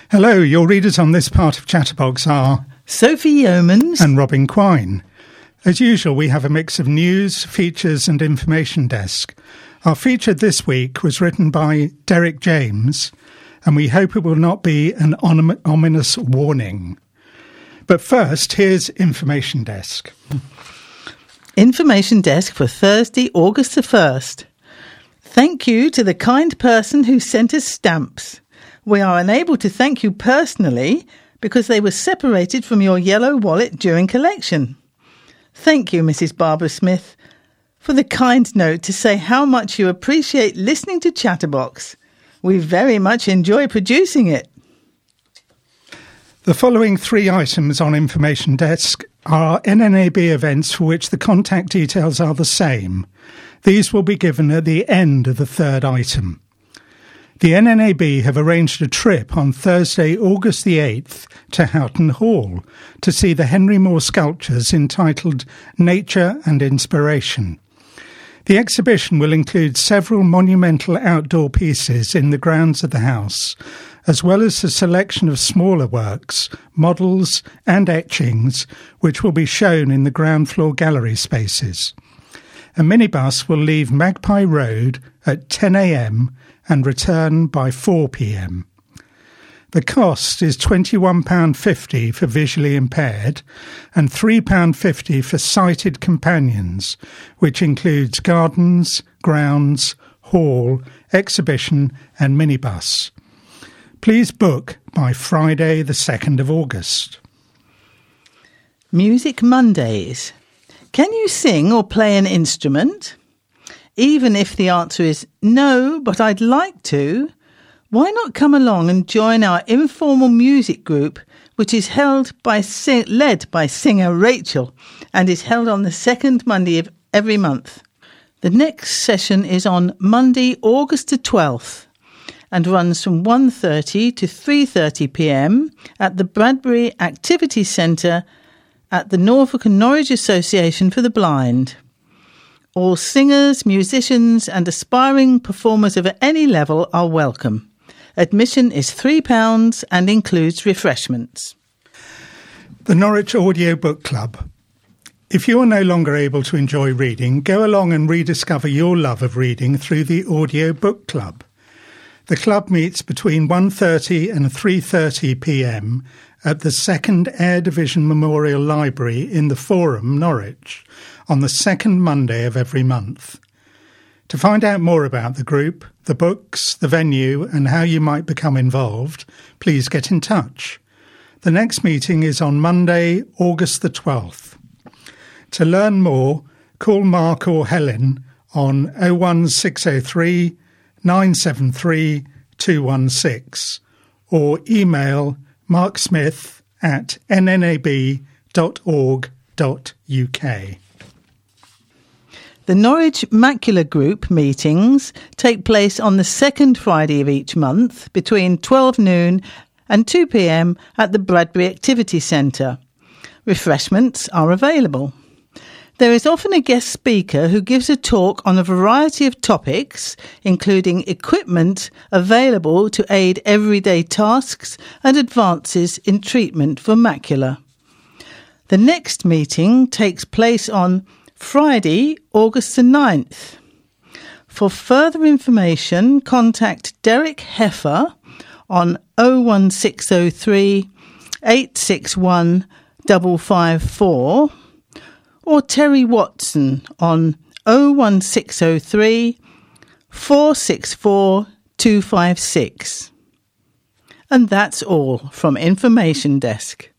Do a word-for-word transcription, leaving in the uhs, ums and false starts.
Hello, your readers on this part of Chatterbox are Sophie Yeomans and Robin Quine. As usual, we have a mix of news, features and information desk. Our feature this week was written by Derek James, and we hope it will not be an om- ominous warning. But first, here's Information Desk. Information Desk for Thursday, August the first. Thank you to the kind person who sent us stamps. We are unable to thank you personally because they were separated from your yellow wallet during collection. Thank you, Missus Barbara Smith, for the kind note to say how much you appreciate listening to Chatterbox. We very much enjoy producing it. The following three items on Information Desk are N N A B events for which the contact details are the same. These will be given at the end of the third item. The N N A B have arranged a trip on Thursday, August the eighth, to Houghton Hall to see the Henry Moore sculptures entitled Nature and Inspiration. The exhibition will include several monumental outdoor pieces in the grounds of the house, as well as a selection of smaller works, models and etchings, which will be shown in the ground floor gallery spaces. A minibus will leave Magpie Road at ten a.m. and return by four p.m. The cost is twenty-one pounds fifty for visually impaired and three pounds fifty for sighted companions, which includes gardens, grounds, hall, exhibition and minibus. Please book by Friday the second of August. Music Mondays. Can you sing or play an instrument? Even if the answer is no, but I'd like to, why not come along and join our informal music group, which is held by led by singer Rachel and is held on the second Monday of every month. The next session is on Monday, August the twelfth and runs from one thirty to three thirty p.m. at the Bradbury Activity Centre at the Norfolk and Norwich Association for the Blind. All singers, musicians and aspiring performers of any level are welcome. Admission is three pounds and includes refreshments. The Norwich Audio Book Club. If you are no longer able to enjoy reading, go along and rediscover your love of reading through the Audio Book Club. The club meets between one thirty and three thirty p.m. at the second Air Division Memorial Library in the Forum, Norwich, on the second Monday of every month. To find out more about the group, the books, the venue and how you might become involved, please get in touch. The next meeting is on Monday, August the twelfth. To learn more, call Mark or Helen on oh one six oh three, nine seven three, two one six or email marksmith at n n a b dot org dot u k. The Norwich Macular Group meetings take place on the second Friday of each month between twelve noon and two p.m. at the Bradbury Activity Centre. Refreshments are available. There is often a guest speaker who gives a talk on a variety of topics, including equipment available to aid everyday tasks and advances in treatment for macula. The next meeting takes place on Friday, August the ninth. For further information, contact Derek Heffer on oh one six oh three, eight six one, five five four or Terry Watson on oh one six oh three, four six four, two five six. And that's all from Information Desk.